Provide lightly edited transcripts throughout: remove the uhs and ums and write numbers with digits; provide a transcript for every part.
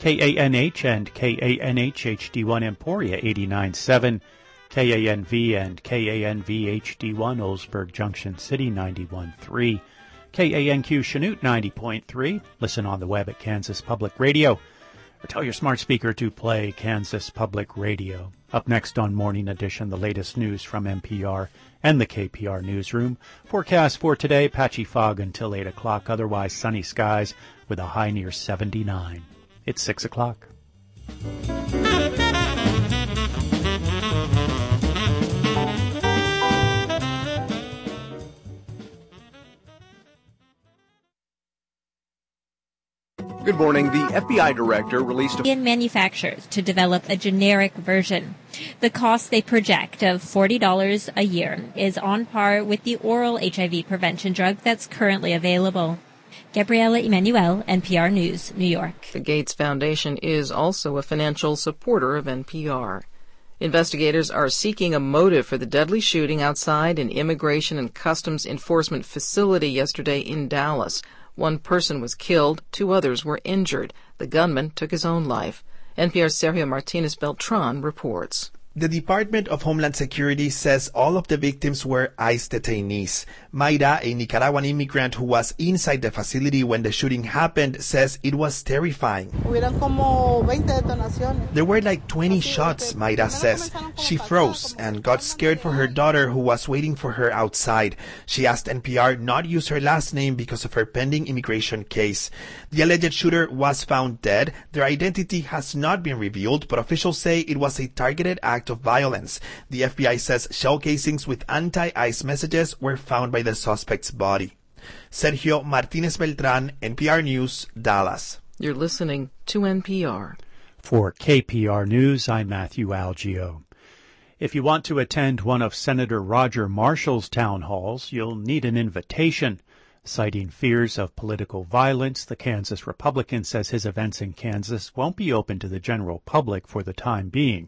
KANH and KANH HD1 Emporia 89.7, KANV and KANV HD1 Oldsburg Junction City 91.3, KANQ Chanute 90.3. Listen on the web at Kansas Public Radio, or tell your smart speaker to play Kansas Public Radio. Up next on Morning Edition, the latest news from NPR and the KPR newsroom. Forecast for today, patchy fog until 8 o'clock, otherwise sunny skies with a high near 79. It's 6 o'clock. Good morning. The FBI director released manufacturers to develop a generic version. The cost they project of $40 a year is on par with the oral HIV prevention drug that's currently available. Gabriela Emanuel, NPR News, New York. The Gates Foundation is also a financial supporter of NPR. Investigators are seeking a motive for the deadly shooting outside an Immigration and Customs Enforcement facility yesterday in Dallas. One person was killed, 2 others were injured. The gunman took his own life. NPR's Sergio Martinez Beltran reports. The Department of Homeland Security says all of the victims were ICE detainees. Mayra, a Nicaraguan immigrant who was inside the facility when the shooting happened, says it was terrifying. There were like 20 shots, Mayra says. She froze and got scared for her daughter who was waiting for her outside. She asked NPR not use her last name because of her pending immigration case. The alleged shooter was found dead. Their identity has not been revealed, but officials say it was a targeted act of violence. The FBI says shell casings with anti-ICE messages were found by the suspect's body. Sergio Martinez Beltran, NPR News, Dallas. You're listening to NPR. For KPR News, I'm Matthew Algio. If you want to attend one of Senator Roger Marshall's town halls, you'll need an invitation. Citing fears of political violence, the Kansas Republican says his events in Kansas won't be open to the general public for the time being.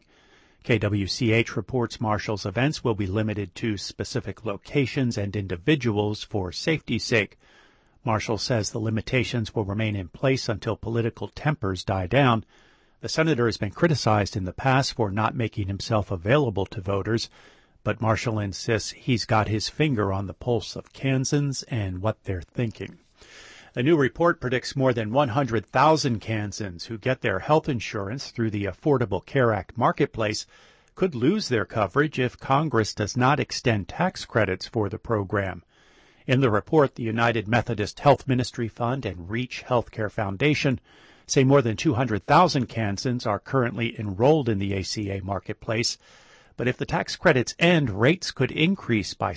KWCH reports Marshall's events will be limited to specific locations and individuals for safety's sake. Marshall says the limitations will remain in place until political tempers die down. The senator has been criticized in the past for not making himself available to voters, but Marshall insists he's got his finger on the pulse of Kansans and what they're thinking. A new report predicts more than 100,000 Kansans who get their health insurance through the Affordable Care Act marketplace could lose their coverage if Congress does not extend tax credits for the program. In the report, the United Methodist Health Ministry Fund and Reach Healthcare Foundation say more than 200,000 Kansans are currently enrolled in the ACA marketplace. But if the tax credits end, rates could increase by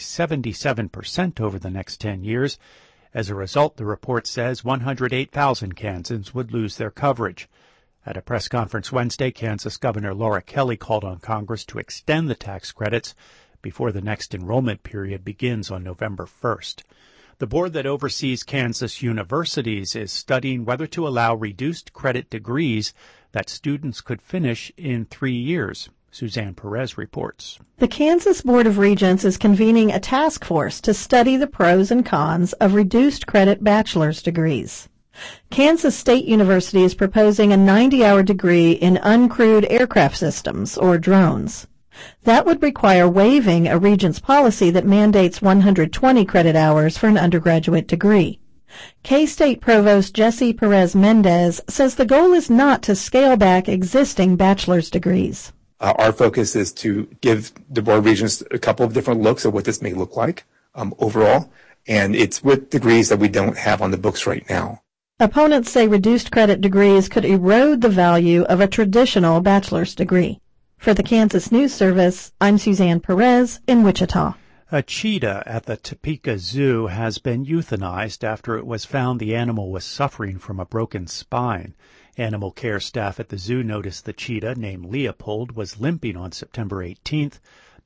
77% over the next 10 years. As a result, the report says 108,000 Kansans would lose their coverage. At a press conference Wednesday, Kansas Governor Laura Kelly called on Congress to extend the tax credits before the next enrollment period begins on November 1st. The board that oversees Kansas universities is studying whether to allow reduced credit degrees that students could finish in 3 years. Suzanne Perez reports. The Kansas Board of Regents is convening a task force to study the pros and cons of reduced credit bachelor's degrees. Kansas State University is proposing a 90-hour degree in uncrewed aircraft systems, or drones. That would require waiving a Regents policy that mandates 120 credit hours for an undergraduate degree. K-State Provost Jesse Perez Mendez says the goal is not to scale back existing bachelor's degrees. Our focus is to give the Board of Regents a couple of different looks at what this may look like overall, and it's with degrees that we don't have on the books right now. Opponents say reduced credit degrees could erode the value of a traditional bachelor's degree. For the Kansas News Service, I'm Suzanne Perez in Wichita. A cheetah at the Topeka Zoo has been euthanized after it was found the animal was suffering from a broken spine. Animal care staff at the zoo noticed the cheetah, named Leopold, was limping on September 18th.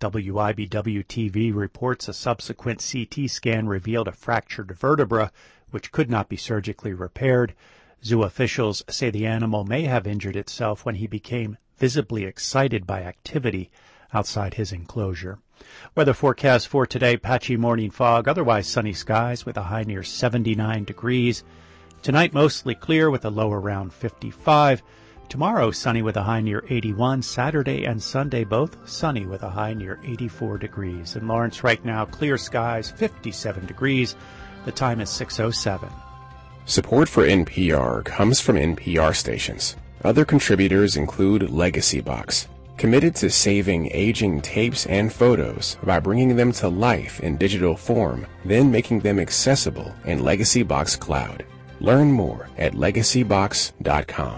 WIBW-TV reports a subsequent CT scan revealed a fractured vertebra, which could not be surgically repaired. Zoo officials say the animal may have injured itself when he became visibly excited by activity outside his enclosure. Weather forecast for today, patchy morning fog, otherwise sunny skies with a high near 79 degrees. Tonight, mostly clear with a low around 55. Tomorrow, sunny with a high near 81. Saturday and Sunday, both sunny with a high near 84 degrees. In Lawrence right now, clear skies, 57 degrees. The time is 6:07. Support for NPR comes from NPR stations. Other contributors include Legacy Box, committed to saving aging tapes and photos by bringing them to life in digital form, then making them accessible in Legacy Box Cloud. Learn more at legacybox.com.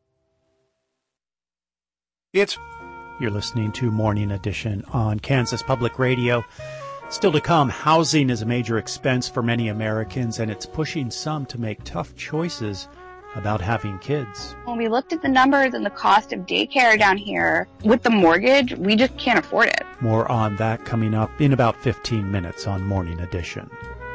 You're listening to Morning Edition on Kansas Public Radio. Still to come, housing is a major expense for many Americans, and it's pushing some to make tough choices about having kids. When we looked at the numbers and the cost of daycare down here, with the mortgage, we just can't afford it. More on that coming up in about 15 minutes on Morning Edition.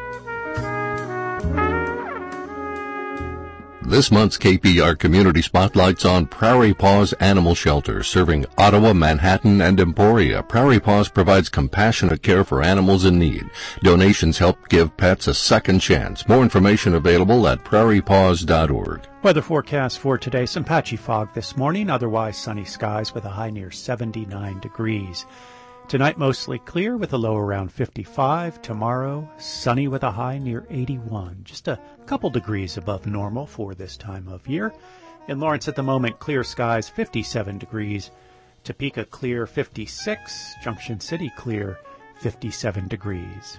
This month's KPR Community Spotlight's on Prairie Paws Animal Shelter, serving Ottawa, Manhattan, and Emporia. Prairie Paws provides compassionate care for animals in need. Donations help give pets a second chance. More information available at prairiepaws.org. Weather forecast for today, some patchy fog this morning, otherwise sunny skies with a high near 79 degrees. Tonight, mostly clear with a low around 55. Tomorrow, sunny with a high near 81. Just a couple degrees above normal for this time of year. In Lawrence at the moment, clear skies, 57 degrees. Topeka clear, 56. Junction City clear, 57 degrees.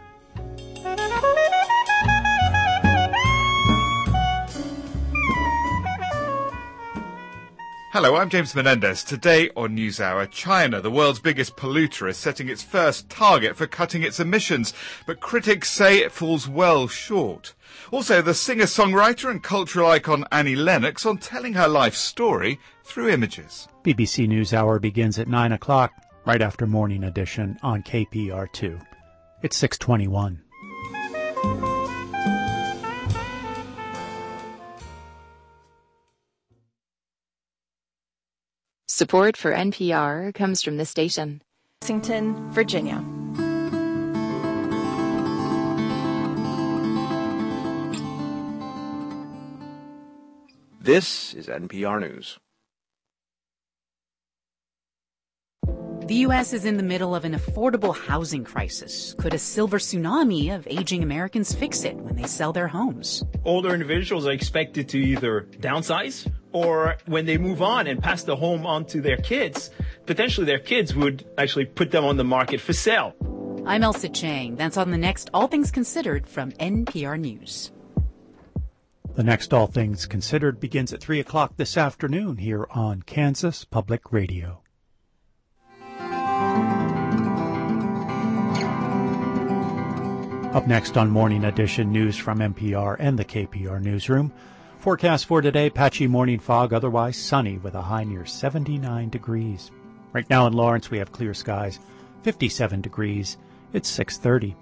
Hello, I'm James Menendez. Today on NewsHour, China, the world's biggest polluter, is setting its first target for cutting its emissions, but critics say it falls well short. Also, the singer-songwriter and cultural icon Annie Lennox on telling her life story through images. BBC NewsHour begins at 9 o'clock, right after Morning Edition on KPR2. It's 6:21. Support for NPR comes from the station. Lexington, Virginia. This is NPR News. The U.S. is in the middle of an affordable housing crisis. Could a silver tsunami of aging Americans fix it when they sell their homes? Older individuals are expected to either downsize, or when they move on and pass the home on to their kids, potentially their kids would actually put them on the market for sale. I'm Elsa Chang. That's on the next All Things Considered from NPR News. The next All Things Considered begins at 3 o'clock this afternoon here on Kansas Public Radio. Up next on Morning Edition, news from NPR and the KPR Newsroom. Forecast for today, patchy morning fog, otherwise sunny with a high near 79 degrees. Right now in Lawrence, we have clear skies, 57 degrees. It's 6:30.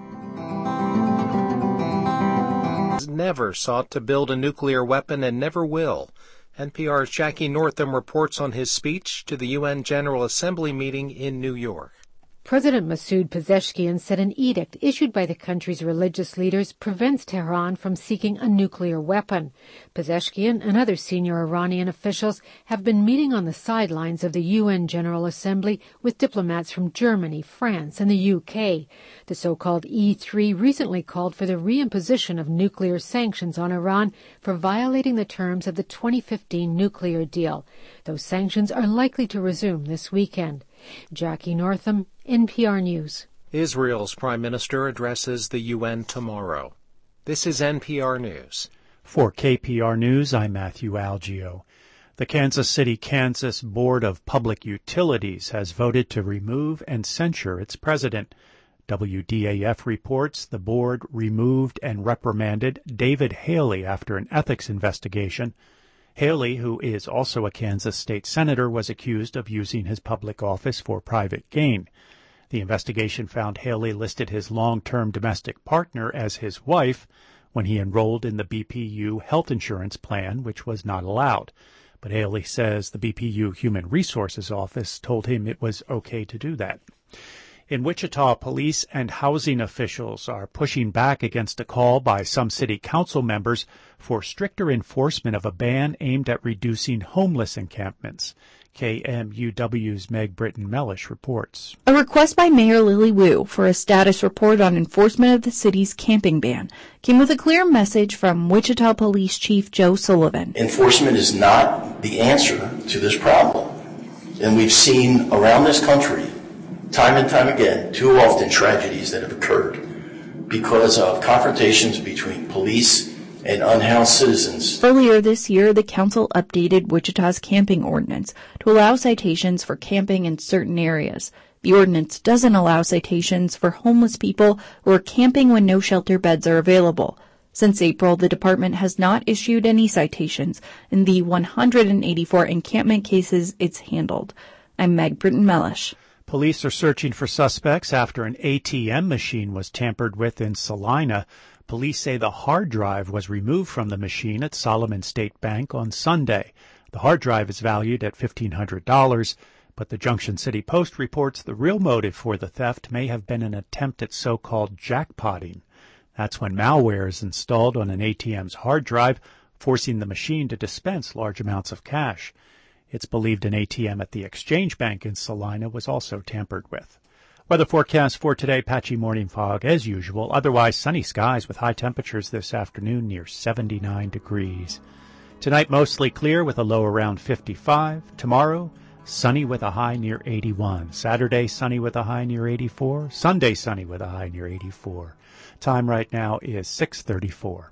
Never sought to build a nuclear weapon and never will. NPR's Jackie Northam reports on his speech to the UN General Assembly meeting in New York. President Masoud Pezeshkian said an edict issued by the country's religious leaders prevents Tehran from seeking a nuclear weapon. Pezeshkian and other senior Iranian officials have been meeting on the sidelines of the UN General Assembly with diplomats from Germany, France, and the UK. The so-called E3 recently called for the reimposition of nuclear sanctions on Iran for violating the terms of the 2015 nuclear deal. Those sanctions are likely to resume this weekend. Jackie Northam, NPR News. Israel's Prime Minister addresses the UN tomorrow. This is NPR News. For KPR News, I'm Matthew Algio. The Kansas City, Kansas Board of Public Utilities has voted to remove and censure its president. WDAF reports the board removed and reprimanded David Haley after an ethics investigation. Haley, who is also a Kansas state senator, was accused of using his public office for private gain. The investigation found Haley listed his long-term domestic partner as his wife when he enrolled in the BPU health insurance plan, which was not allowed. But Haley says the BPU Human Resources Office told him it was okay to do that. In Wichita, police and housing officials are pushing back against a call by some city council members for stricter enforcement of a ban aimed at reducing homeless encampments. KMUW's Meg Britton-Mellish reports. A request by Mayor Lily Wu for a status report on enforcement of the city's camping ban came with a clear message from Wichita Police Chief Joe Sullivan. Enforcement is not the answer to this problem. And we've seen around this country, time and time again, too often tragedies that have occurred because of confrontations between police and unhoused citizens. Earlier this year, the council updated Wichita's camping ordinance to allow citations for camping in certain areas. The ordinance doesn't allow citations for homeless people who are camping when no shelter beds are available. Since April, the department has not issued any citations in the 184 encampment cases it's handled. I'm Meg Britton-Mellish. Police are searching for suspects after an ATM machine was tampered with in Salina. Police say the hard drive was removed from the machine at Solomon State Bank on Sunday. The hard drive is valued at $1,500, but the Junction City Post reports the real motive for the theft may have been an attempt at so-called jackpotting. That's when malware is installed on an ATM's hard drive, forcing the machine to dispense large amounts of cash. It's believed an ATM at the Exchange Bank in Salina was also tampered with. Weather forecast for today, patchy morning fog as usual. Otherwise, sunny skies with high temperatures this afternoon near 79 degrees. Tonight, mostly clear with a low around 55. Tomorrow, sunny with a high near 81. Saturday, sunny with a high near 84. Sunday, sunny with a high near 84. Time right now is 6:34.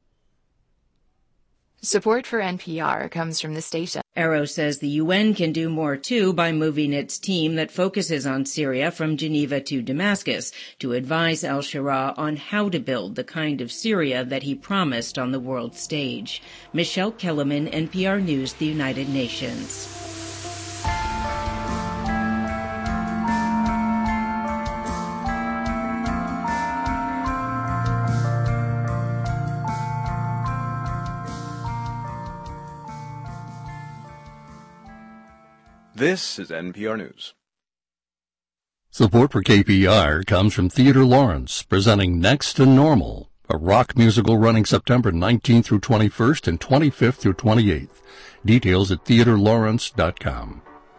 Support for NPR comes from the station. Arrow says the UN can do more, too, by moving its team that focuses on Syria from Geneva to Damascus to advise al-Shara on how to build the kind of Syria that he promised on the world stage. Michelle Kellerman, NPR News, the United Nations. This is NPR News. Support for KPR comes from Theatre Lawrence, presenting Next to Normal, a rock musical running September 19th through 21st and 25th through 28th. Details at theaterlawrence.com.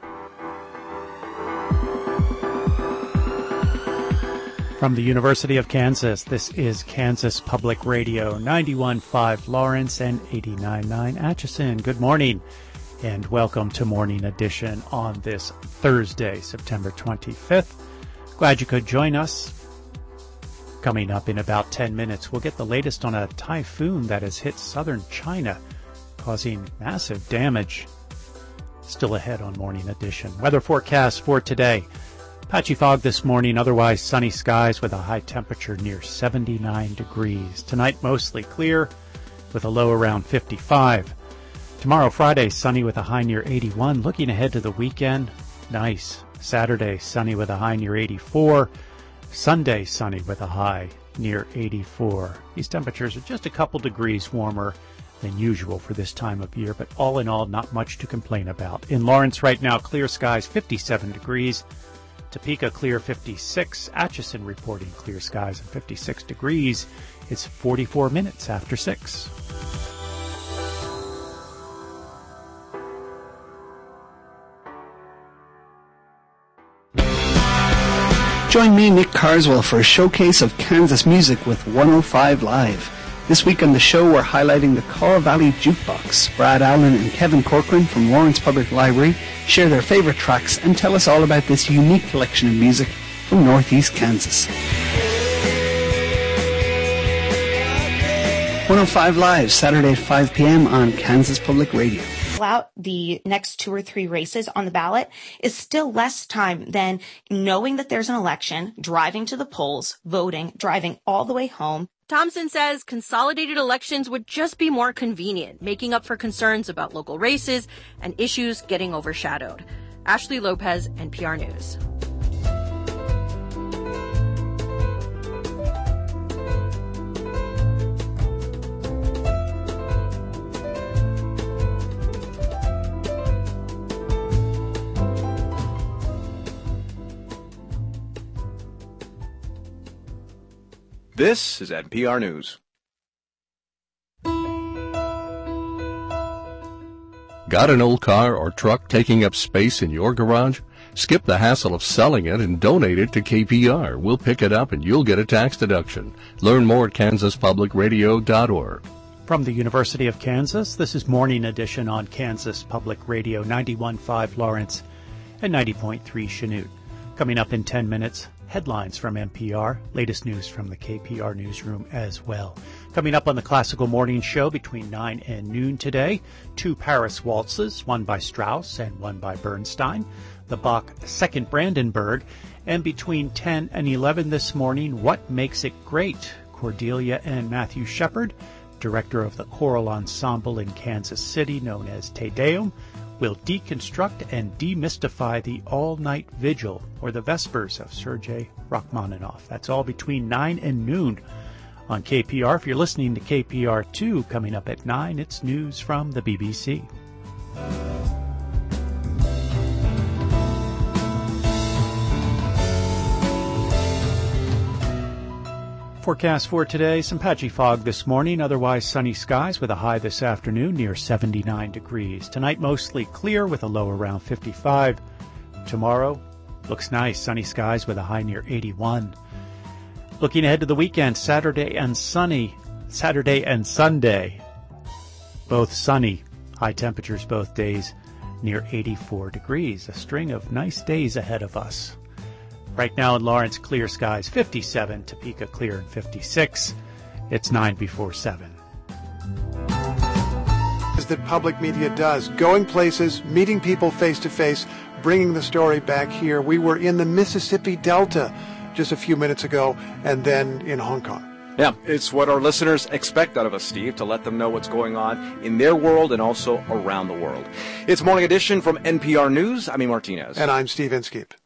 From the University of Kansas, this is Kansas Public Radio, 91.5 Lawrence and 89.9 Atchison. Good morning and welcome to Morning Edition on this Thursday, September 25th. Glad you could join us. Coming up in about 10 minutes, we'll get the latest on a typhoon that has hit southern China, causing massive damage. Still ahead on Morning Edition. Weather forecast for today. Patchy fog this morning, otherwise sunny skies with a high temperature near 79 degrees. Tonight, mostly clear with a low around 55. Tomorrow, Friday, sunny with a high near 81. Looking ahead to the weekend, nice. Saturday, sunny with a high near 84. Sunday, sunny with a high near 84. These temperatures are just a couple degrees warmer than usual for this time of year, but all in all, not much to complain about. In Lawrence right now, clear skies, 57 degrees. Topeka, clear, 56. Atchison reporting clear skies and 56 degrees. It's 44 minutes after 6. Join me, Nick Carswell, for a showcase of Kansas music with 105 Live. This week on the show, we're highlighting the Kaw Valley Jukebox. Brad Allen and Kevin Corcoran from Lawrence Public Library share their favorite tracks and tell us all about this unique collection of music from Northeast Kansas. 105 Live, Saturday at 5 p.m. on Kansas Public Radio. Out the next 2 or 3 races on the ballot is still less time than knowing that there's an election, driving to the polls, voting, driving all the way home. Thompson says consolidated elections would just be more convenient, making up for concerns about local races and issues getting overshadowed. Ashley Lopez, NPR News. This is NPR News. Got an old car or truck taking up space in your garage? Skip the hassle of selling it and donate it to KPR. We'll pick it up and you'll get a tax deduction. Learn more at kansaspublicradio.org. From the University of Kansas, this is Morning Edition on Kansas Public Radio, 91.5 Lawrence and 90.3 Chanute. Coming up in 10 minutes, headlines from NPR, latest news from the KPR newsroom as well. Coming up on the Classical Morning Show between 9 and noon today, 2 Paris waltzes, one by Strauss and one by Bernstein, the Bach Second Brandenburg, and between 10 and 11 this morning, What Makes It Great? Cordelia and Matthew Shepard, director of the choral ensemble in Kansas City known as Te Deum, will deconstruct and demystify the all-night vigil or the Vespers of Sergei Rachmaninoff. That's all between 9 and noon on KPR. If you're listening to KPR2, coming up at 9, it's news from the BBC. Forecast for today, some patchy fog this morning, otherwise sunny skies with a high this afternoon near 79 degrees. Tonight mostly clear with a low around 55. Tomorrow looks nice, sunny skies with a high near 81. Looking ahead to the weekend, Saturday and Sunday, both sunny, high temperatures both days near 84 degrees. A string of nice days ahead of us. Right now in Lawrence, clear skies 57, Topeka clear and 56. It's 9 before 7. That public media does, going places, meeting people face to face, bringing the story back here. We were in the Mississippi Delta just a few minutes ago, and then in Hong Kong. Yeah, it's what our listeners expect out of us, Steve, to let them know what's going on in their world and also around the world. It's Morning Edition from NPR News. I'm E. Martinez. And I'm Steve Inskeep.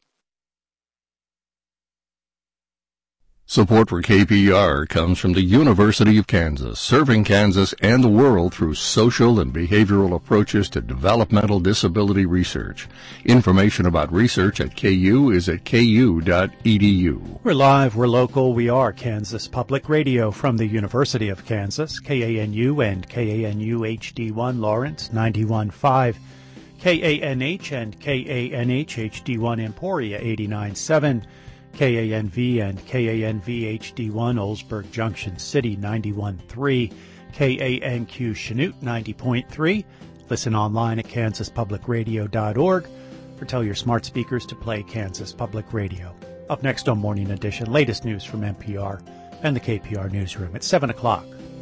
Support for KPR comes from the University of Kansas, serving Kansas and the world through social and behavioral approaches to developmental disability research. Information about research at KU is at ku.edu. We're live, we're local, we are Kansas Public Radio from the University of Kansas, KANU and KANU HD1 Lawrence 91.5, KANH and KANH HD1 Emporia 89.7, KANV and KANV HD1 Oldsburg Junction City 91.3, KANQ Chanute 90.3. Listen online at kansaspublicradio.org or tell your smart speakers to play Kansas Public Radio. Up next on Morning Edition, latest news from NPR and the KPR newsroom at 7 o'clock.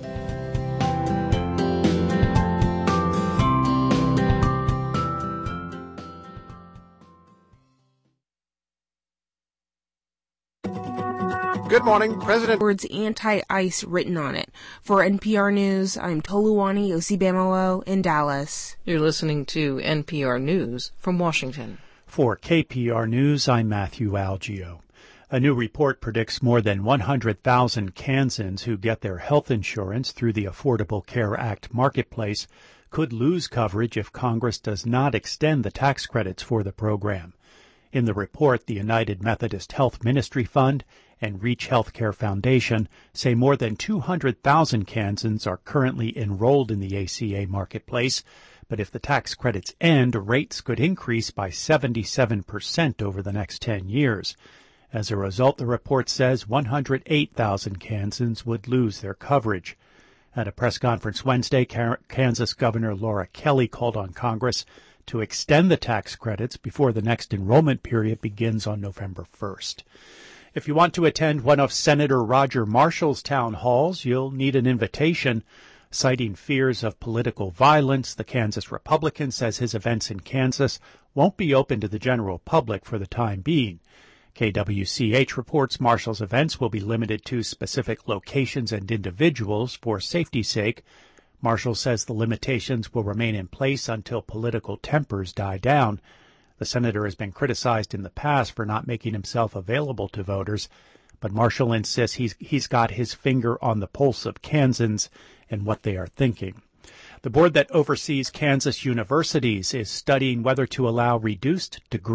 Good morning, President. Words anti-ICE written on it. For NPR News, I'm Toluwani Osibamalo in Dallas. You're listening to NPR News from Washington. For KPR News, I'm Matthew Algio. A new report predicts more than 100,000 Kansans who get their health insurance through the Affordable Care Act marketplace could lose coverage if Congress does not extend the tax credits for the program. In the report, the United Methodist Health Ministry Fund and Reach Healthcare Foundation say more than 200,000 Kansans are currently enrolled in the ACA marketplace, but if the tax credits end, rates could increase by 77% over the next 10 years. As a result, the report says 108,000 Kansans would lose their coverage. At a press conference Wednesday, Kansas Governor Laura Kelly called on Congress to extend the tax credits before the next enrollment period begins on November 1st. If you want to attend one of Senator Roger Marshall's town halls, you'll need an invitation. Citing fears of political violence, the Kansas Republican says his events in Kansas won't be open to the general public for the time being. KWCH reports Marshall's events will be limited to specific locations and individuals for safety's sake. Marshall says the limitations will remain in place until political tempers die down. The senator has been criticized in the past for not making himself available to voters, but Marshall insists he's got his finger on the pulse of Kansans and what they are thinking. The board that oversees Kansas universities is studying whether to allow reduced degree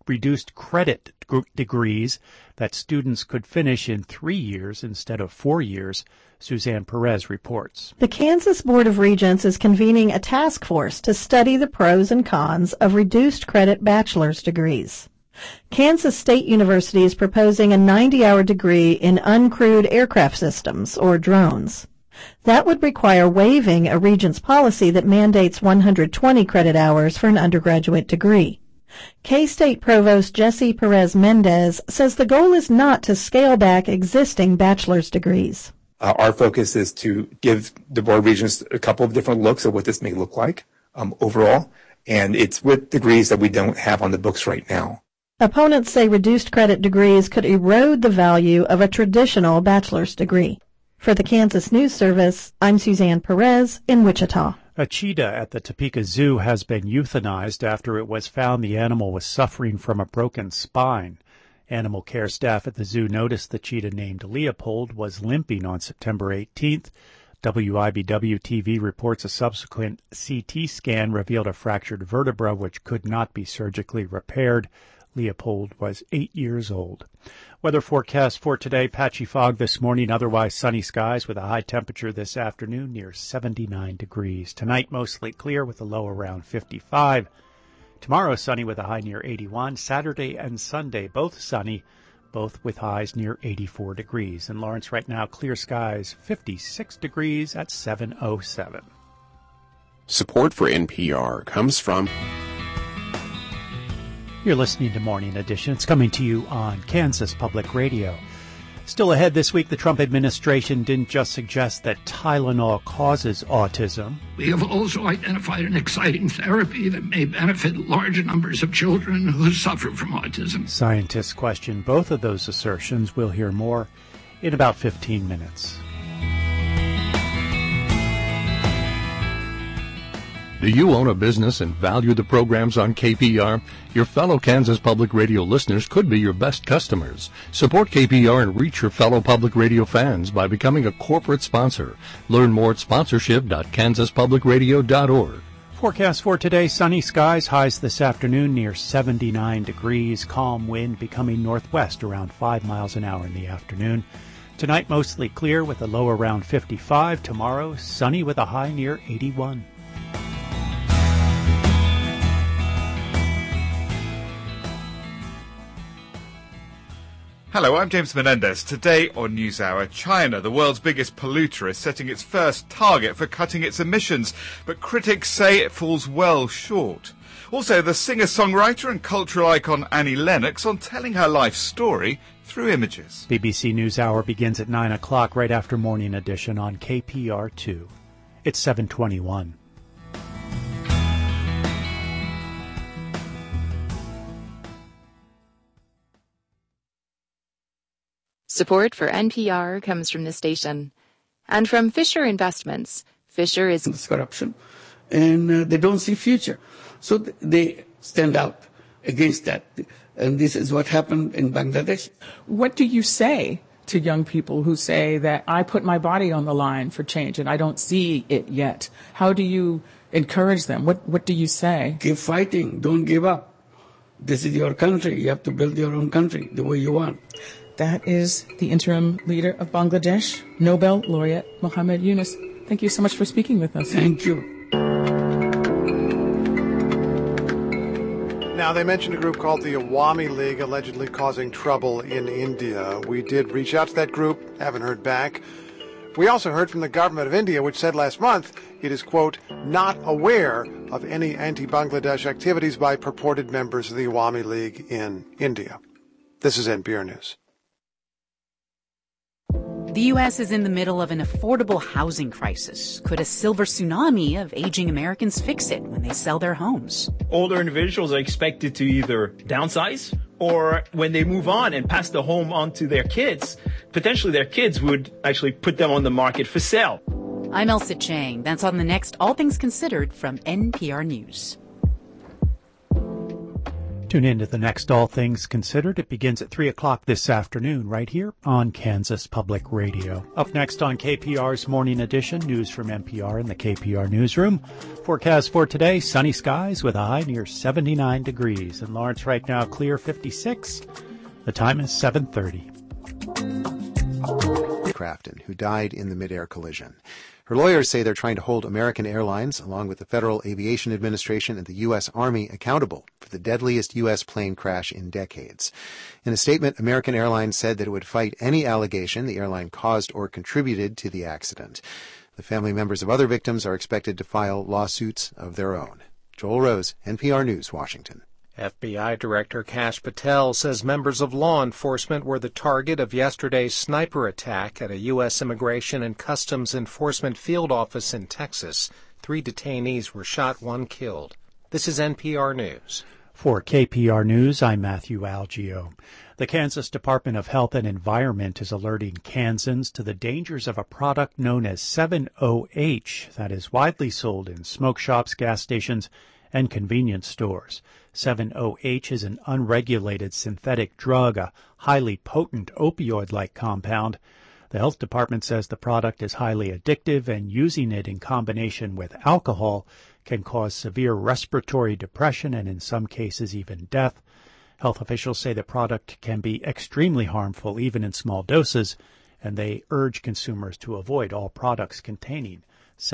reduced credit degrees that students could finish in 3 years instead of 4 years. Suzanne Perez reports. The Kansas Board of Regents is convening a task force to study the pros and cons of reduced credit bachelor's degrees. Kansas State University is proposing a 90-hour degree in uncrewed aircraft systems, or drones. That would require waiving a regent's policy that mandates 120 credit hours for an undergraduate degree. K-State Provost Jesse Perez Mendez says the goal is not to scale back existing bachelor's degrees. Our focus is to give the Board of Regents a couple of different looks at what this may look like overall, and it's with degrees that we don't have on the books right now. Opponents say reduced credit degrees could erode the value of a traditional bachelor's degree. For the Kansas News Service, I'm Suzanne Perez in Wichita. A cheetah at the Topeka Zoo has been euthanized after it was found the animal was suffering from a broken spine. Animal care staff at the zoo noticed the cheetah named Leopold was limping on September 18th. WIBW-TV reports a subsequent CT scan revealed a fractured vertebra which could not be surgically repaired. Leopold was 8 years old. Weather forecast for today, patchy fog this morning, otherwise sunny skies with a high temperature this afternoon near 79 degrees. Tonight, mostly clear with a low around 55. Tomorrow, sunny with a high near 81. Saturday and Sunday, both sunny, both with highs near 84 degrees. In Lawrence right now, clear skies, 56 degrees at 7:07. Support for NPR comes from... You're listening to Morning Edition. It's coming to you on Kansas Public Radio. Still ahead this week, the Trump administration didn't just suggest that Tylenol causes autism. We have also identified an exciting therapy that may benefit large numbers of children who suffer from autism. Scientists question both of those assertions. We'll hear more in about 15 minutes. Do you own a business and value the programs on KPR? Your fellow Kansas Public Radio listeners could be your best customers. Support KPR and reach your fellow public radio fans by becoming a corporate sponsor. Learn more at sponsorship.kansaspublicradio.org. Forecast for today, sunny skies, highs this afternoon near 79 degrees, calm wind becoming northwest around 5 miles an hour in the afternoon. Tonight, mostly clear with a low around 55. Tomorrow, sunny with a high near 81. Hello, I'm James Menendez. Today on NewsHour, China, the world's biggest polluter, is setting its first target for cutting its emissions, but critics say it falls well short. Also, the singer-songwriter and cultural icon Annie Lennox on telling her life story through images. BBC NewsHour begins at 9 o'clock right after Morning Edition on KPR2. It's 7:21. Support for NPR comes from the station and from Fisher Investments. Fisher is corruption, and they don't see future. So they stand out against that. And this is what happened in Bangladesh. What do you say to young people who say that I put my body on the line for change and I don't see it yet? How do you encourage them? What do you say? Keep fighting. Don't give up. This is your country. You have to build your own country the way you want. That is the interim leader of Bangladesh, Nobel laureate Muhammad Yunus. Thank you so much for speaking with us. Thank you. Now, they mentioned a group called the Awami League allegedly causing trouble in India. We did reach out to that group, haven't heard back. We also heard from the government of India, which said last month it is, quote, not aware of any anti-Bangladesh activities by purported members of the Awami League in India. This is NPR News. The U.S. is in the middle of an affordable housing crisis. Could a silver tsunami of aging Americans fix it when they sell their homes? Older individuals are expected to either downsize or when they move on and pass the home on to their kids, potentially their kids would actually put them on the market for sale. I'm Elsa Chang. That's on the next All Things Considered from NPR News. Tune in to the next All Things Considered. It begins at 3 o'clock this afternoon right here on Kansas Public Radio. Up next on KPR's Morning Edition, news from NPR in the KPR newsroom. Forecast for today, sunny skies with a high near 79 degrees. In Lawrence right now, clear 56. The time is 7:30. Crafton, who died in the mid-air collision. Her lawyers say they're trying to hold American Airlines, along with the Federal Aviation Administration and the U.S. Army, accountable for the deadliest U.S. plane crash in decades. In a statement, American Airlines said that it would fight any allegation the airline caused or contributed to the accident. The family members of other victims are expected to file lawsuits of their own. Joel Rose, NPR News, Washington. FBI Director Kash Patel says members of law enforcement were the target of yesterday's sniper attack at a U.S. Immigration and Customs Enforcement field office in Texas. 3 detainees were shot, 1 killed. This is NPR News. For KPR News, I'm Matthew Algio. The Kansas Department of Health and Environment is alerting Kansans to the dangers of a product known as 7-OH that is widely sold in smoke shops, gas stations, and convenience stores. 7-OH is an unregulated synthetic drug, a highly potent opioid-like compound. The health department says the product is highly addictive, and using it in combination with alcohol can cause severe respiratory depression and in some cases even death. Health officials say the product can be extremely harmful even in small doses, and they urge consumers to avoid all products containing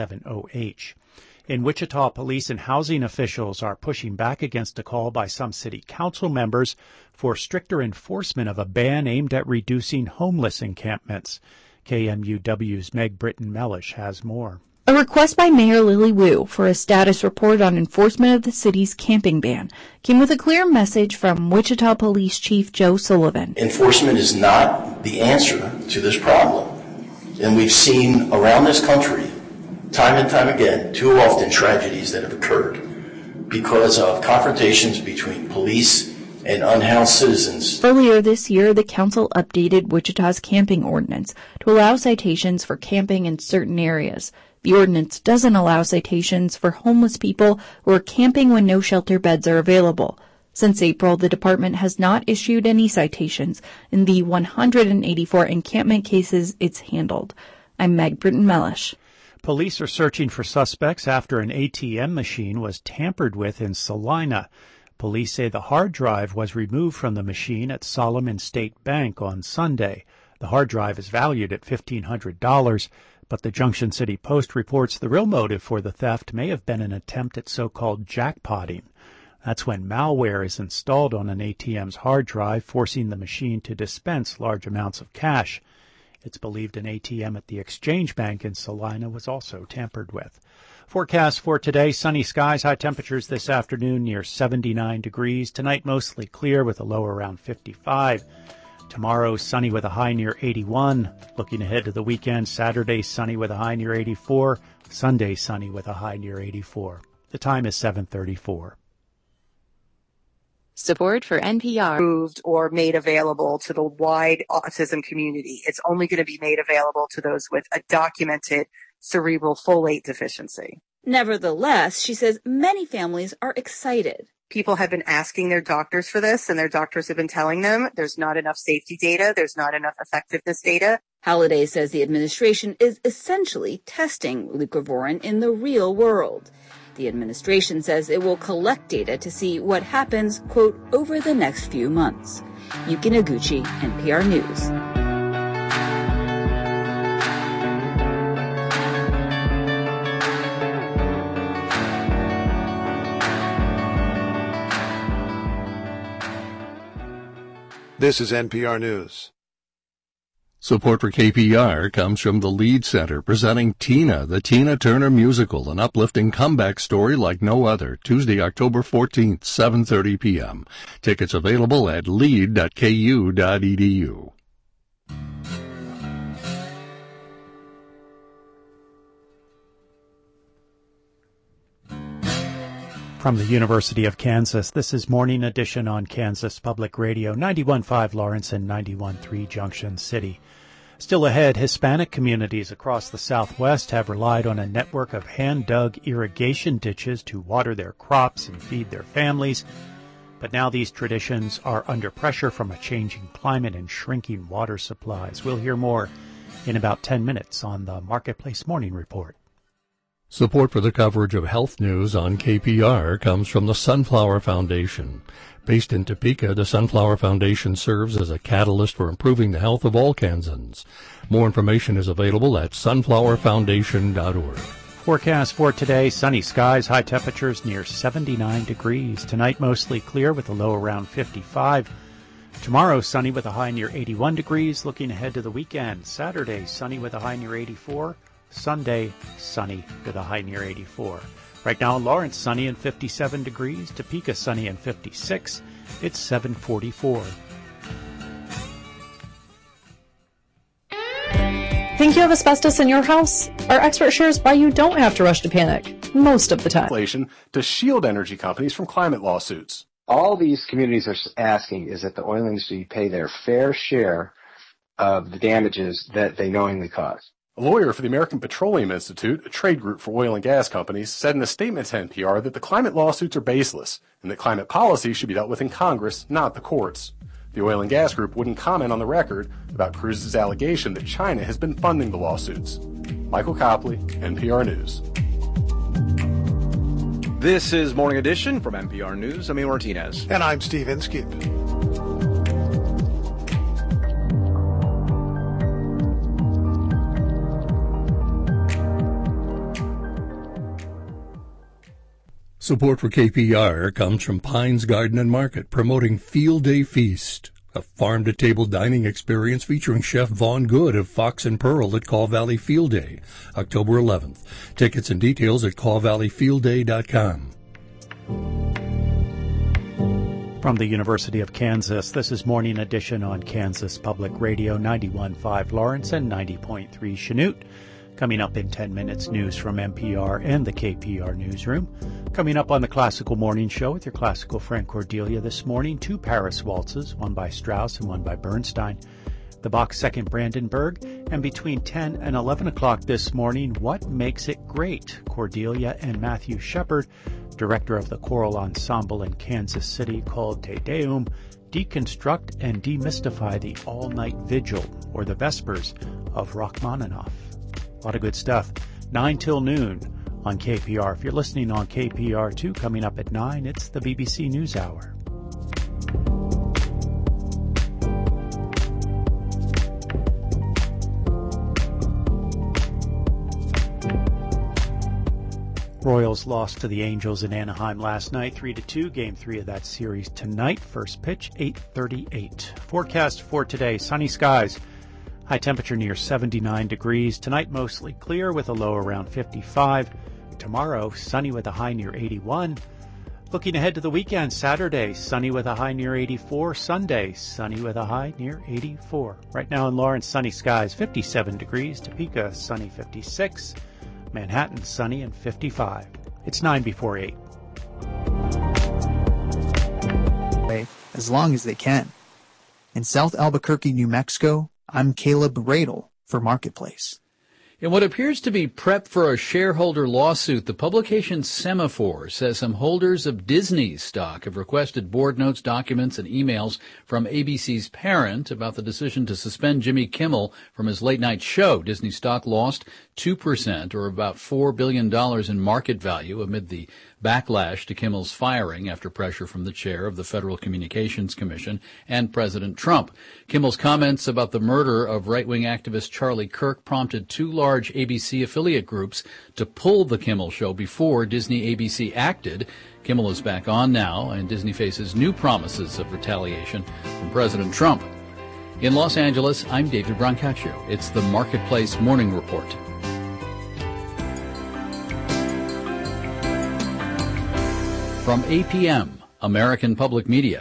7-OH. In Wichita, police and housing officials are pushing back against a call by some city council members for stricter enforcement of a ban aimed at reducing homeless encampments. KMUW's Meg Britton-Mellish has more. A request by Mayor Lily Wu for a status report on enforcement of the city's camping ban came with a clear message from Wichita Police Chief Joe Sullivan. Enforcement is not the answer to this problem, and we've seen around this country time and time again, too often tragedies that have occurred because of confrontations between police and unhoused citizens. Earlier this year, the council updated Wichita's camping ordinance to allow citations for camping in certain areas. The ordinance doesn't allow citations for homeless people who are camping when no shelter beds are available. Since April, the department has not issued any citations in the 184 encampment cases it's handled. I'm Meg Britton-Mellish. Police are searching for suspects after an ATM machine was tampered with in Salina. Police say the hard drive was removed from the machine at Solomon State Bank on Sunday. The hard drive is valued at $1,500, but the Junction City Post reports the real motive for the theft may have been an attempt at so-called jackpotting. That's when malware is installed on an ATM's hard drive, forcing the machine to dispense large amounts of cash. It's believed an ATM at the Exchange Bank in Salina was also tampered with. Forecast for today, sunny skies, high temperatures this afternoon near 79 degrees. Tonight mostly clear with a low around 55. Tomorrow sunny with a high near 81. Looking ahead to the weekend, Saturday sunny with a high near 84. Sunday sunny with a high near 84. The time is 7:34. Support for NPR. Moved or made available to the wide autism community. It's only going to be made available to those with a documented cerebral folate deficiency. Nevertheless, she says many families are excited. People have been asking their doctors for this, and their doctors have been telling them there's not enough safety data, there's not enough effectiveness data. Halliday says the administration is essentially testing leucovorin in the real world. The administration says it will collect data to see what happens, quote, over the next few months. Yuki Noguchi, NPR News. This is NPR News. Support for KPR comes from the Lead Center, presenting Tina, the Tina Turner Musical, an uplifting comeback story like no other, Tuesday, October 14th, 7:30 p.m. Tickets available at lead.ku.edu. From the University of Kansas, this is Morning Edition on Kansas Public Radio, 91.5 Lawrence and 91.3 Junction City. Still ahead, Hispanic communities across the Southwest have relied on a network of hand-dug irrigation ditches to water their crops and feed their families. But now these traditions are under pressure from a changing climate and shrinking water supplies. We'll hear more in about 10 minutes on the Marketplace Morning Report. Support for the coverage of health news on KPR comes from the Sunflower Foundation. Based in Topeka, the Sunflower Foundation serves as a catalyst for improving the health of all Kansans. More information is available at sunflowerfoundation.org. Forecast for today, sunny skies, high temperatures near 79 degrees. Tonight, mostly clear with a low around 55. Tomorrow, sunny with a high near 81 degrees. Looking ahead to the weekend, Saturday, sunny with a high near 84. Sunday, sunny with a high near 84. Right now in Lawrence, sunny and 57 degrees. Topeka, sunny and 56. It's 7:44. Think you have asbestos in your house? Our expert shares why you don't have to rush to panic most of the time. To shield energy companies from climate lawsuits. All these communities are asking is that the oil industry pay their fair share of the damages that they knowingly cause. A lawyer for the American Petroleum Institute, a trade group for oil and gas companies, said in a statement to NPR that the climate lawsuits are baseless and that climate policy should be dealt with in Congress, not the courts. The oil and gas group wouldn't comment on the record about Cruz's allegation that China has been funding the lawsuits. Michael Copley, NPR News. This is Morning Edition from NPR News. I'm Ian Martinez. And I'm Steve Inskeep. Support for KPR comes from Pines Garden and Market, promoting Field Day Feast, a farm-to-table dining experience featuring Chef Vaughn Good of Fox and Pearl at Kaw Valley Field Day, October 11th. Tickets and details at kawvalleyfieldday.com. From the University of Kansas, this is Morning Edition on Kansas Public Radio, 91.5 Lawrence and 90.3 Chanute. Coming up in 10 minutes, news from NPR and the KPR newsroom. Coming up on the Classical Morning Show with your classical friend Cordelia this morning, 2 Paris waltzes, one by Strauss and one by Bernstein. The Bach's Second Brandenburg. And between 10 and 11 o'clock this morning, What Makes It Great? Cordelia and Matthew Shepard, director of the choral ensemble in Kansas City called Te Deum, deconstruct and demystify the all-night vigil or the Vespers of Rachmaninoff. A lot of good stuff. 9 till noon on KPR. If you're listening on KPR2, coming up at 9, it's the BBC News Hour. Royals lost to the Angels in Anaheim last night, 3-2. Game 3 of that series tonight. First pitch, 8:38. Forecast for today, sunny skies. High temperature near 79 degrees. Tonight, mostly clear with a low around 55. Tomorrow, sunny with a high near 81. Looking ahead to the weekend, Saturday, sunny with a high near 84. Sunday, sunny with a high near 84. Right now in Lawrence, sunny skies, 57 degrees. Topeka, sunny 56. Manhattan, sunny and 55. It's 9 before 8. As long as they can. In South Albuquerque, New Mexico, I'm Caleb Radel for Marketplace. In what appears to be prep for a shareholder lawsuit, the publication Semaphore says some holders of Disney stock have requested board notes, documents, and emails from ABC's parent about the decision to suspend Jimmy Kimmel from his late-night show. Disney stock lost 2%, or about $4 billion in market value, amid the backlash to Kimmel's firing after pressure from the chair of the Federal Communications Commission and President Trump. Kimmel's comments about the murder of right-wing activist Charlie Kirk prompted 2 large ABC affiliate groups to pull the Kimmel show before Disney ABC acted. Kimmel is back on now, and Disney faces new promises of retaliation from President Trump. In Los Angeles, I'm David Brancaccio. It's the Marketplace Morning Report. From APM, American Public Media.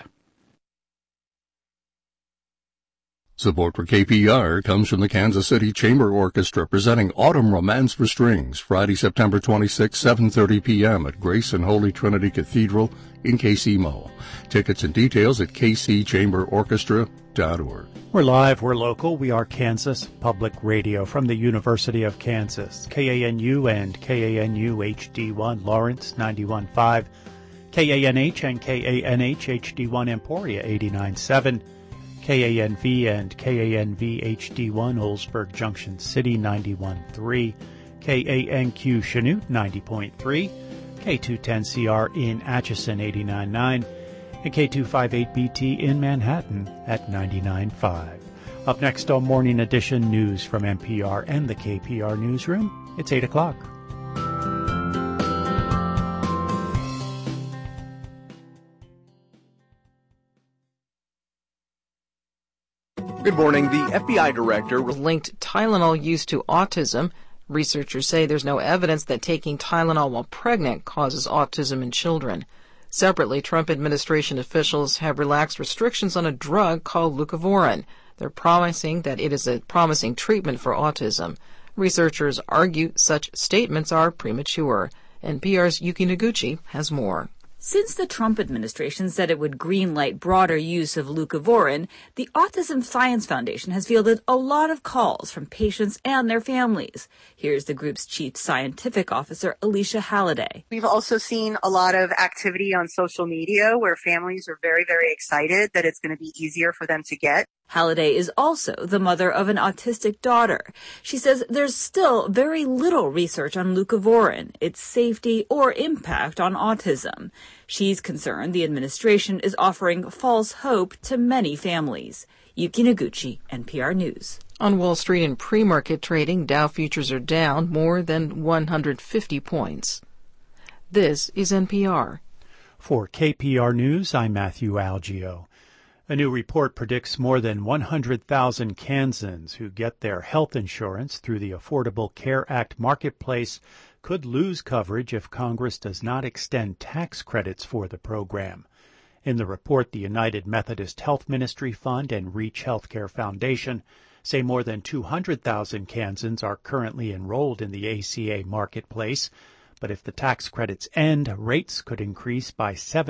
Support for KPR comes from the Kansas City Chamber Orchestra presenting Autumn Romance for Strings, Friday, September 26, 7:30 p.m. at Grace and Holy Trinity Cathedral in KC Mall. Tickets and details at kcchamberorchestra.org. We're live, we're local, we are Kansas Public Radio from the University of Kansas. KANU and KANU HD1 Lawrence 91.5. KANH and KANH HD1 Emporia 89.7, KANV and KANV HD1 Oldsburg Junction City 91.3, KANQ Chanute 90.3, K210CR in Atchison 89.9, and K258BT in Manhattan at 99.5. Up next on Morning Edition, news from NPR and the KPR Newsroom. It's 8 o'clock. Good morning. The FBI director linked Tylenol use to autism. Researchers say there's no evidence that taking Tylenol while pregnant causes autism in children. Separately, Trump administration officials have relaxed restrictions on a drug called leucovorin. They're promising that it is a promising treatment for autism. Researchers argue such statements are premature. NPR's Yuki Noguchi has more. Since the Trump administration said it would greenlight broader use of leucovorin, the Autism Science Foundation has fielded a lot of calls from patients and their families. Here's the group's chief scientific officer, Alicia Halliday. We've also seen a lot of activity on social media where families are very, very excited that it's going to be easier for them to get. Halliday is also the mother of an autistic daughter. She says there's still very little research on leucovorin, its safety or impact on autism. She's concerned the administration is offering false hope to many families. Yuki Noguchi, NPR News. On Wall Street in pre-market trading, Dow futures are down more than 150 points. This is NPR. For KPR News, I'm Matthew Algio. A new report predicts more than 100,000 Kansans who get their health insurance through the Affordable Care Act marketplace could lose coverage if Congress does not extend tax credits for the program. In the report, the United Methodist Health Ministry Fund and Reach Healthcare Foundation say more than 200,000 Kansans are currently enrolled in the ACA marketplace, but if the tax credits end, rates could increase by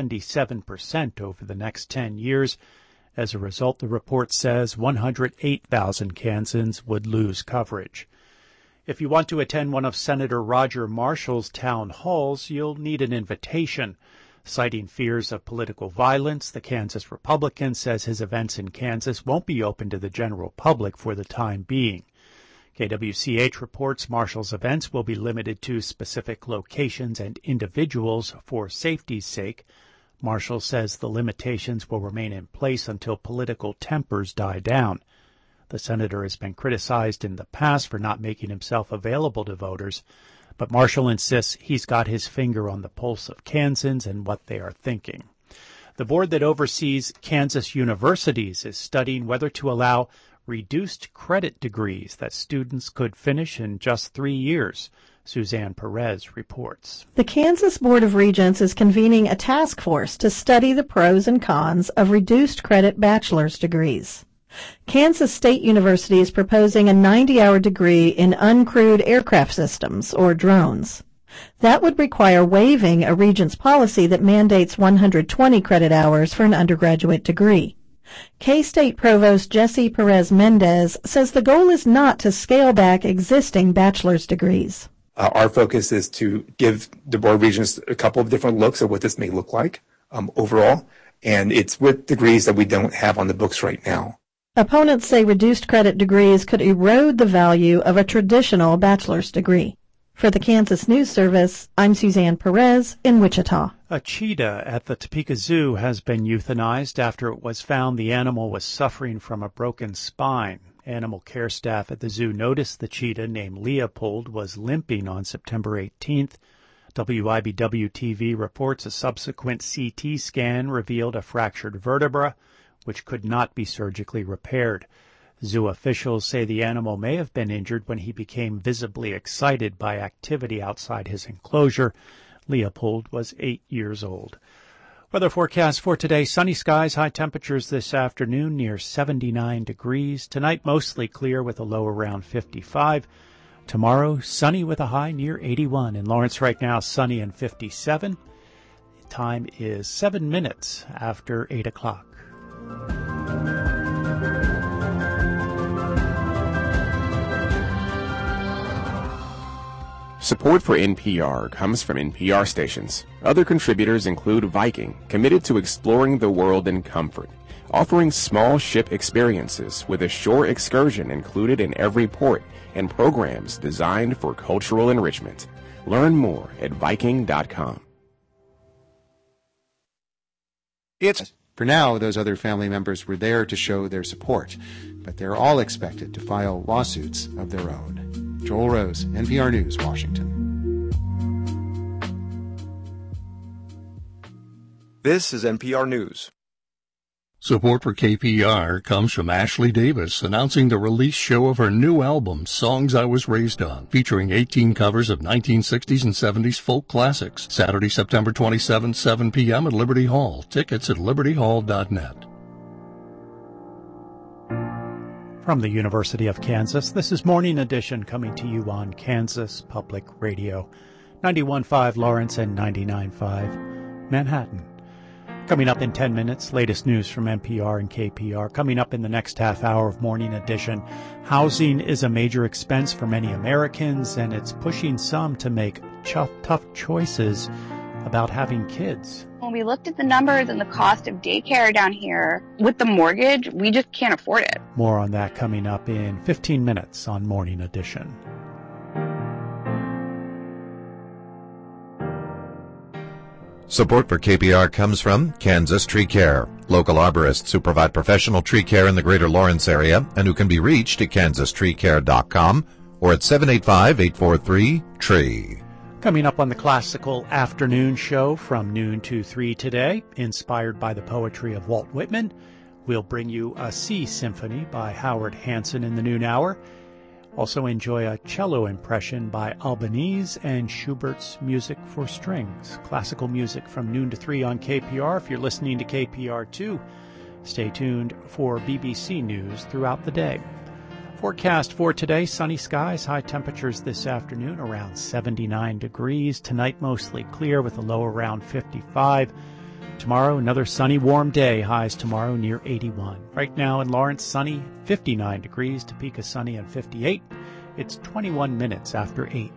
77% over the next 10 years. As a result, the report says 108,000 Kansans would lose coverage. If you want to attend one of Senator Roger Marshall's town halls, you'll need an invitation. Citing fears of political violence, the Kansas Republican says his events in Kansas won't be open to the general public for the time being. KWCH reports Marshall's events will be limited to specific locations and individuals for safety's sake. Marshall says the limitations will remain in place until political tempers die down. The senator has been criticized in the past for not making himself available to voters, but Marshall insists he's got his finger on the pulse of Kansans and what they are thinking. The board that oversees Kansas universities is studying whether to allow reduced credit degrees that students could finish in just 3 years. Suzanne Perez reports. The Kansas Board of Regents is convening a task force to study the pros and cons of reduced credit bachelor's degrees. Kansas State University is proposing a 90-hour degree in uncrewed aircraft systems, or drones. That would require waiving a regent's policy that mandates 120 credit hours for an undergraduate degree. K-State Provost Jesse Perez Mendez says the goal is not to scale back existing bachelor's degrees. Our focus is to give the Board of Regents a couple of different looks at what this may look like overall, and it's with degrees that we don't have on the books right now. Opponents say reduced credit degrees could erode the value of a traditional bachelor's degree. For the Kansas News Service, I'm Suzanne Perez in Wichita. A cheetah at the Topeka Zoo has been euthanized after it was found the animal was suffering from a broken spine. Animal care staff at the zoo noticed the cheetah, named Leopold, was limping on September 18th. WIBW-TV reports a subsequent CT scan revealed a fractured vertebra, which could not be surgically repaired. Zoo officials say the animal may have been injured when he became visibly excited by activity outside his enclosure. Leopold was 8 years old. Weather forecast for today, sunny skies, high temperatures this afternoon near 79 degrees. Tonight, mostly clear with a low around 55. Tomorrow, sunny with a high near 81. In Lawrence right now, sunny and 57. The time is 7 minutes after 8 o'clock. Support for NPR comes from NPR stations. Other contributors include Viking, committed to exploring the world in comfort, offering small ship experiences with a shore excursion included in every port and programs designed for cultural enrichment. Learn more at Viking.com. For now, those other family members were there to show their support, but they're all expected to file lawsuits of their own. Joel Rose, NPR News, Washington. This is NPR News. Support for KPR comes from Ashley Davis, announcing the release show of her new album, Songs I Was Raised On, featuring 18 covers of 1960s and 70s folk classics. Saturday, September 27, 7 p.m. at Liberty Hall. Tickets at libertyhall.net. From the University of Kansas, this is Morning Edition coming to you on Kansas Public Radio, 91.5 Lawrence and 99.5 Manhattan. Coming up in 10 minutes, latest news from NPR and KPR. Coming up in the next half hour of Morning Edition, housing is a major expense for many Americans, and it's pushing some to make tough choices about having kids. When we looked at the numbers and the cost of daycare down here, with the mortgage, we just can't afford it. More on that coming up in 15 minutes on Morning Edition. Support for KPR comes from Kansas Tree Care, local arborists who provide professional tree care in the greater Lawrence area and who can be reached at kansastreecare.com or at 785-843-TREE. Coming up on the Classical Afternoon Show from noon to 3 today, inspired by the poetry of Walt Whitman, we'll bring you a Sea Symphony by Howard Hanson in the noon hour. Also enjoy a cello impression by Albanese and Schubert's Music for Strings. Classical music from noon to 3 on KPR. If you're listening to KPR2, stay tuned for BBC News throughout the day. Forecast for today, sunny skies, high temperatures this afternoon around 79 degrees. Tonight mostly clear with a low around 55. Tomorrow, another sunny, warm day. Highs tomorrow near 81. Right now in Lawrence, sunny, 59 degrees. Topeka, sunny and 58. It's 21 minutes after 8.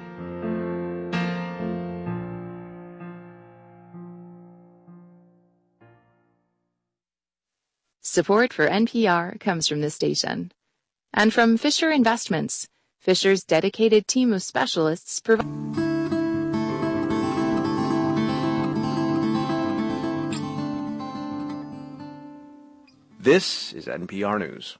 Support for NPR comes from this station. And from Fisher Investments. Fisher's dedicated team of specialists provide... This is NPR News.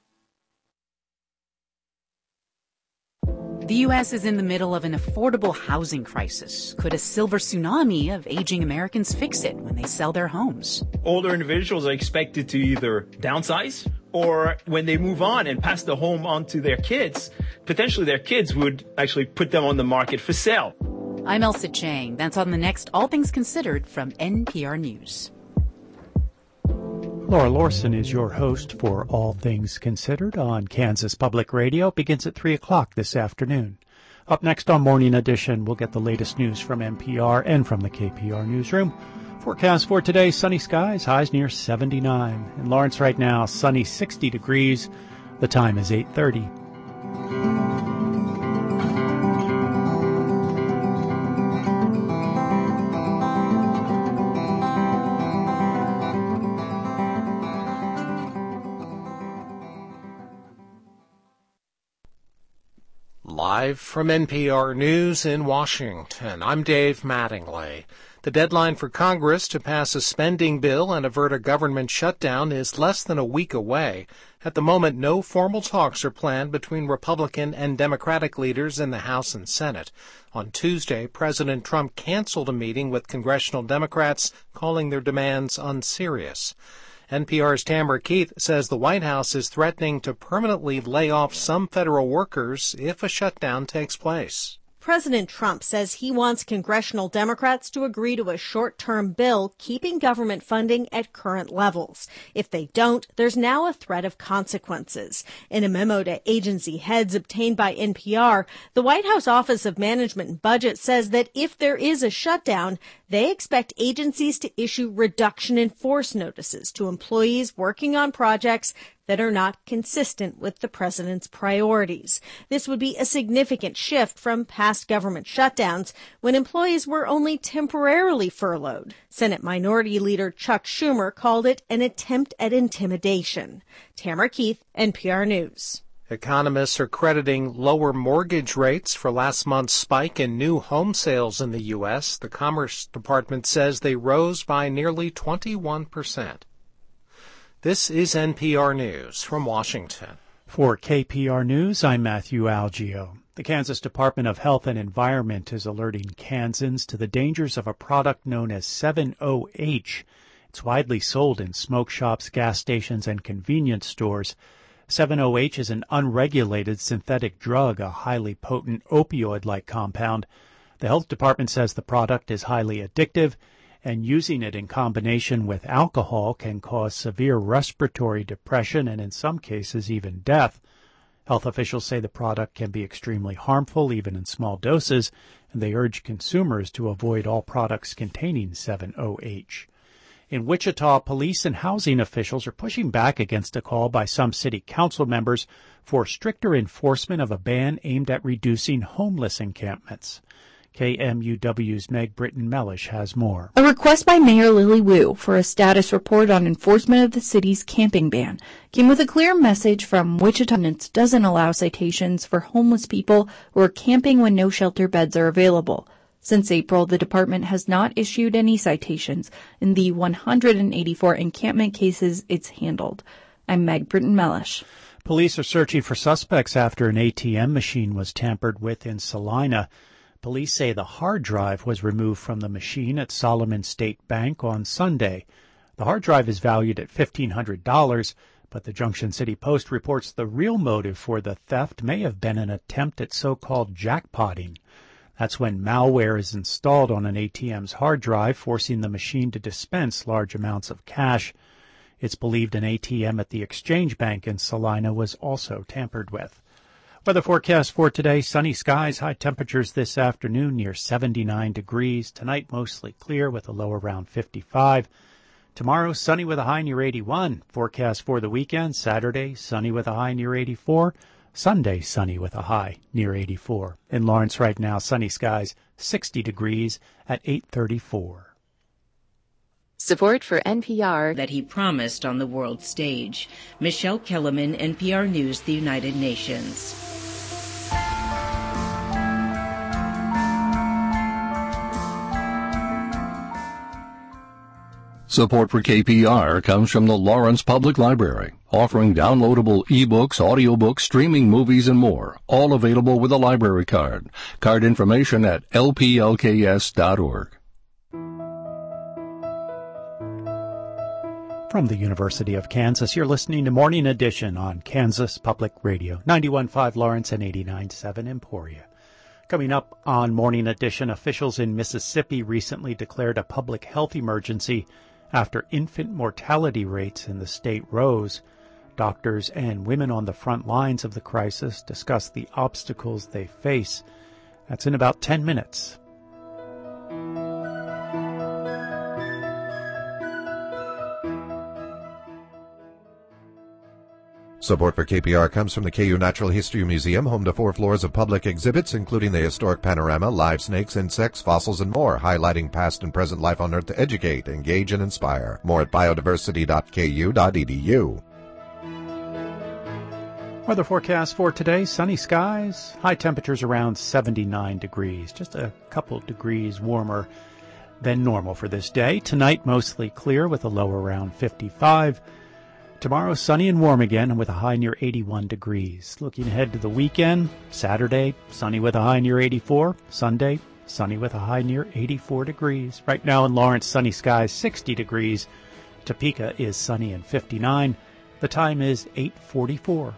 The U.S. is in the middle of an affordable housing crisis. Could a silver tsunami of aging Americans fix it when they sell their homes? Older individuals are expected to either downsize or when they move on and pass the home on to their kids, potentially their kids would actually put them on the market for sale. I'm Elsa Chang. That's on the next All Things Considered from NPR News. Laura Lorson is your host for All Things Considered on Kansas Public Radio. It begins at 3 o'clock this afternoon. Up next on Morning Edition, we'll get the latest news from NPR and from the KPR newsroom. Forecast for today, sunny skies, highs near 79. In Lawrence right now, sunny 60 degrees. The time is 8:30. Live from NPR News in Washington, I'm Dave Mattingly. The deadline for Congress to pass a spending bill and avert a government shutdown is less than a week away. At the moment, no formal talks are planned between Republican and Democratic leaders in the House and Senate. On Tuesday, President Trump canceled a meeting with congressional Democrats, calling their demands unserious. NPR's Tamara Keith says the White House is threatening to permanently lay off some federal workers if a shutdown takes place. President Trump says he wants congressional Democrats to agree to a short-term bill keeping government funding at current levels. If they don't, there's now a threat of consequences. In a memo to agency heads obtained by NPR, the White House Office of Management and Budget says that if there is a shutdown, they expect agencies to issue reduction in force notices to employees working on projects that are not consistent with the president's priorities. This would be a significant shift from past government shutdowns when employees were only temporarily furloughed. Senate Minority Leader Chuck Schumer called it an attempt at intimidation. Tamara Keith, NPR News. Economists are crediting lower mortgage rates for last month's spike in new home sales in the U.S. The Commerce Department says they rose by nearly 21%. This is NPR News from Washington. For KPR News, I'm Matthew Algio. The Kansas Department of Health and Environment is alerting Kansans to the dangers of a product known as 7-OH. It's widely sold in smoke shops, gas stations, and convenience stores. 7-OH is an unregulated synthetic drug, a highly potent opioid-like compound. The health department says the product is highly addictive, and using it in combination with alcohol can cause severe respiratory depression and in some cases even death. Health officials say the product can be extremely harmful even in small doses, and they urge consumers to avoid all products containing 7-OH. In Wichita, police and housing officials are pushing back against a call by some city council members for stricter enforcement of a ban aimed at reducing homeless encampments. KMUW's Meg Britton-Mellish has more. A request by Mayor Lily Wu for a status report on enforcement of the city's camping ban came with a clear message from Wichita. It doesn't allow citations for homeless people who are camping when no shelter beds are available. Since April, the department has not issued any citations in the 184 encampment cases it's handled. I'm Meg Britton-Mellish. Police are searching for suspects after an ATM machine was tampered with in Salina. Police say the hard drive was removed from the machine at Solomon State Bank on Sunday. The hard drive is valued at $1,500, but the Junction City Post reports the real motive for the theft may have been an attempt at so-called jackpotting. That's when malware is installed on an ATM's hard drive, forcing the machine to dispense large amounts of cash. It's believed an ATM at the Exchange Bank in Salina was also tampered with. Weather forecast for today, sunny skies, high temperatures this afternoon near 79 degrees. Tonight mostly clear with a low around 55. Tomorrow sunny with a high near 81. Forecast for the weekend, Saturday sunny with a high near 84. Sunday, sunny with a high near 84. In Lawrence right now, sunny skies, 60 degrees at 8:34. Support for NPR that he promised on the world stage. Michelle Kellerman, NPR News, the United Nations. Support for KPR comes from the Lawrence Public Library, offering downloadable ebooks, audiobooks, streaming movies, and more, all available with a library card. Card information at lplks.org. From the University of Kansas, you're listening to Morning Edition on Kansas Public Radio, 91.5 Lawrence and 89.7 Emporia. Coming up on Morning Edition, officials in Mississippi recently declared a public health emergency after infant mortality rates in the state rose. Doctors and women on the front lines of the crisis discuss the obstacles they face. That's in about 10 minutes. Support for KPR comes from the KU Natural History Museum, home to 4 floors of public exhibits, including the historic panorama, live snakes, insects, fossils, and more, highlighting past and present life on Earth to educate, engage, and inspire. More at biodiversity.ku.edu. Weather forecast for today, sunny skies, high temperatures around 79 degrees, just a couple degrees warmer than normal for this day. Tonight, mostly clear with a low around 55. Tomorrow, sunny and warm again and with a high near 81 degrees. Looking ahead to the weekend, Saturday, sunny with a high near 84. Sunday, sunny with a high near 84 degrees. Right now in Lawrence, sunny skies, 60 degrees. Topeka is sunny and 59. The time is 8:44.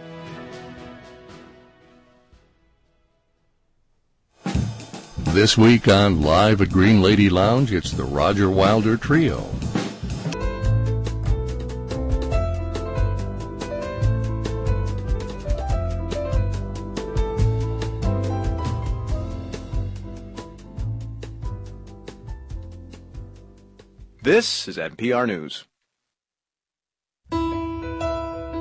This week on Live at Green Lady Lounge, it's the Roger Wilder Trio. This is NPR News.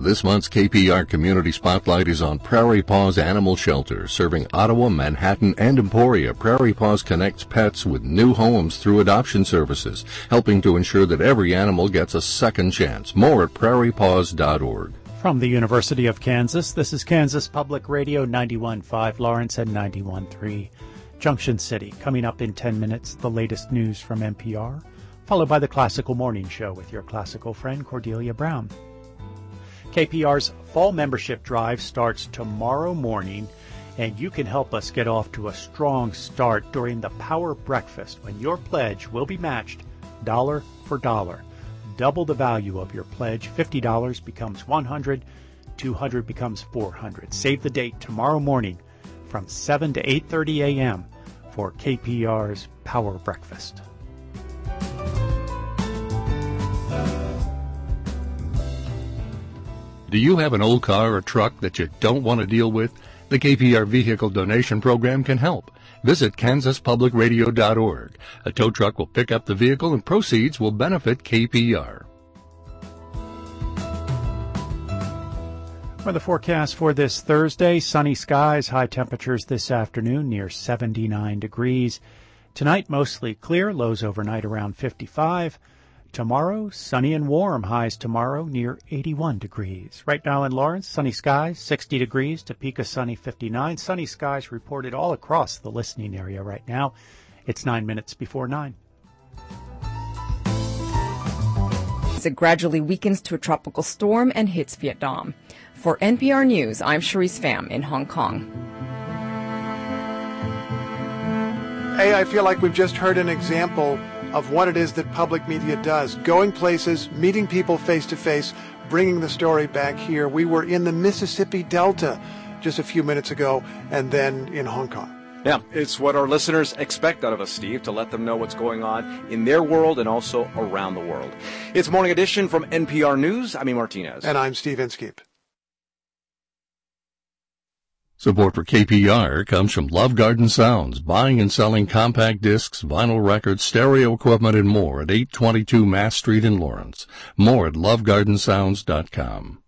This month's KPR Community Spotlight is on Prairie Paws Animal Shelter, serving Ottawa, Manhattan, and Emporia. Prairie Paws connects pets with new homes through adoption services, helping to ensure that every animal gets a second chance. More at prairiepaws.org. From the University of Kansas, this is Kansas Public Radio 91.5 Lawrence and 91.3 Junction City. Coming up in 10 minutes, the latest news from NPR, followed by the Classical Morning Show with your classical friend Cordelia Brown. KPR's Fall Membership Drive starts tomorrow morning, and you can help us get off to a strong start during the Power Breakfast when your pledge will be matched dollar for dollar. Double the value of your pledge. $50 becomes $100, $200 becomes $400. Save the date tomorrow morning from 7 to 8:30 a.m. for KPR's Power Breakfast. Do you have an old car or truck that you don't want to deal with? The KPR Vehicle Donation Program can help. Visit kansaspublicradio.org. A tow truck will pick up the vehicle and proceeds will benefit KPR. For the forecast for this Thursday, sunny skies, high temperatures this afternoon near 79 degrees. Tonight, mostly clear, lows overnight around 55. Tomorrow, sunny and warm, highs tomorrow near 81 degrees. Right now in Lawrence, sunny skies, 60 degrees, Topeka sunny 59. Sunny skies reported all across the listening area right now. It's 9 minutes before 9. It gradually weakens to a tropical storm and hits Vietnam. For NPR News, I'm Cherise Pham in Hong Kong. Hey, I feel like we've just heard an example of what it is that public media does. Going places, meeting people face to face, bringing the story back here. We were in the Mississippi Delta just a few minutes ago, and then in Hong Kong. Yeah, it's what our listeners expect out of us, Steve, to let them know what's going on in their world and also around the world. It's Morning Edition from NPR News. I'm Amy Martinez. And I'm Steve Inskeep. Support for KPR comes from Love Garden Sounds, buying and selling compact discs, vinyl records, stereo equipment, and more at 822 Mass Street in Lawrence. More at lovegardensounds.com.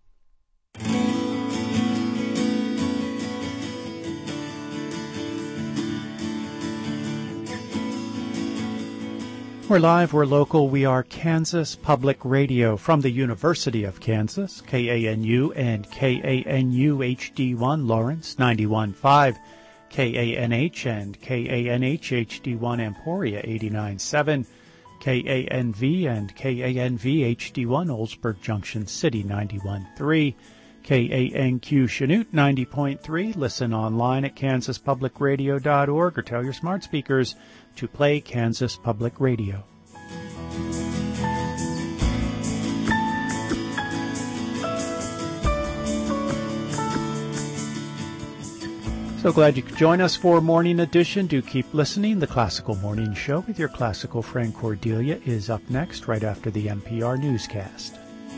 We're live, we're local, we are Kansas Public Radio from the University of Kansas, KANU and KANU HD1 Lawrence 91.5, KANH and KANH HD1 Emporia 89.7, KANV and KANV HD1 Oldsburg Junction City 91.3, KANQ Chanute 90.3. Listen online at kansaspublicradio.org or tell your smart speakers to play Kansas Public Radio. So glad you could join us for Morning Edition. Do keep listening. The Classical Morning Show with your classical friend Cordelia is up next right after the NPR newscast.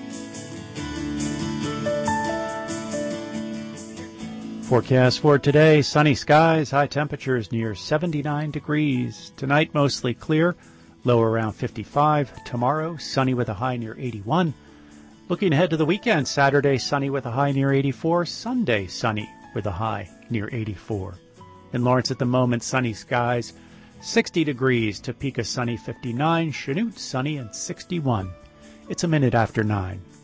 Forecast for today, sunny skies, high temperatures near 79 degrees. Tonight, mostly clear, low around 55. Tomorrow, sunny with a high near 81. Looking ahead to the weekend, Saturday, sunny with a high near 84. Sunday, sunny with a high near 84. In Lawrence at the moment, sunny skies, 60 degrees. Topeka, sunny 59. Chanute, sunny and 61. It's a minute after 9.